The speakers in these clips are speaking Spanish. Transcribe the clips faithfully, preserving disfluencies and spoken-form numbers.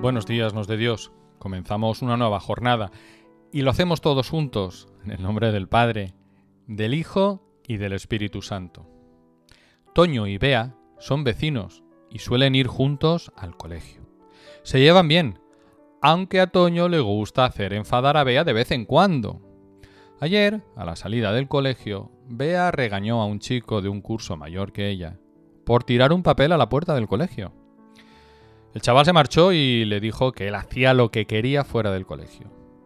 Buenos días, nos de Dios. Comenzamos una nueva jornada y lo hacemos todos juntos, en el nombre del Padre, del Hijo y del Espíritu Santo. Toño y Bea son vecinos y suelen ir juntos al colegio. Se llevan bien, aunque a Toño le gusta hacer enfadar a Bea de vez en cuando. Ayer, a la salida del colegio, Bea regañó a un chico de un curso mayor que ella por tirar un papel a la puerta del colegio. El chaval se marchó y le dijo que él hacía lo que quería fuera del colegio.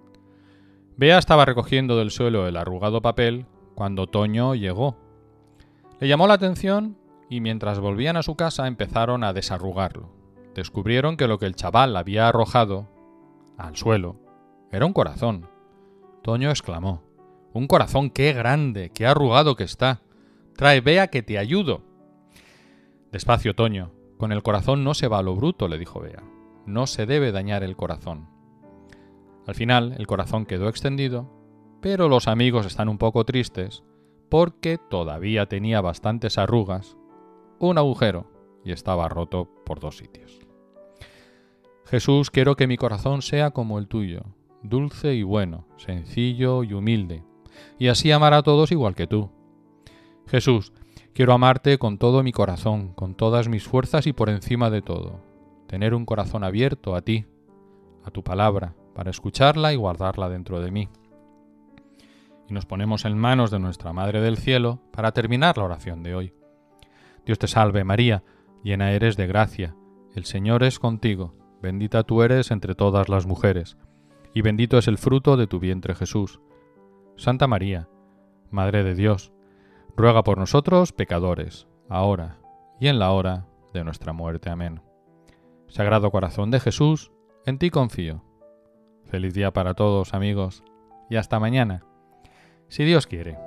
Bea estaba recogiendo del suelo el arrugado papel cuando Toño llegó. Le llamó la atención y mientras volvían a su casa empezaron a desarrugarlo. Descubrieron que lo que el chaval había arrojado al suelo era un corazón. Toño exclamó: «¡Un corazón, qué grande, qué arrugado que está! Trae, Bea, que te ayudo». «Despacio, Toño. Con el corazón no se va a lo bruto», le dijo Bea. «No se debe dañar el corazón». Al final, el corazón quedó extendido, pero los amigos están un poco tristes porque todavía tenía bastantes arrugas, un agujero y estaba roto por dos sitios. Jesús, quiero que mi corazón sea como el tuyo, dulce y bueno, sencillo y humilde, y así amar a todos igual que tú. Jesús, quiero amarte con todo mi corazón, con todas mis fuerzas y por encima de todo. Tener un corazón abierto a ti, a tu palabra, para escucharla y guardarla dentro de mí. Y nos ponemos en manos de nuestra Madre del Cielo para terminar la oración de hoy. Dios te salve María, llena eres de gracia, el Señor es contigo, bendita tú eres entre todas las mujeres, y bendito es el fruto de tu vientre Jesús. Santa María, Madre de Dios, ruega por nosotros pecadores, ahora y en la hora de nuestra muerte. Amén. Sagrado Corazón de Jesús, en ti confío. Feliz día para todos, amigos, y hasta mañana, si Dios quiere.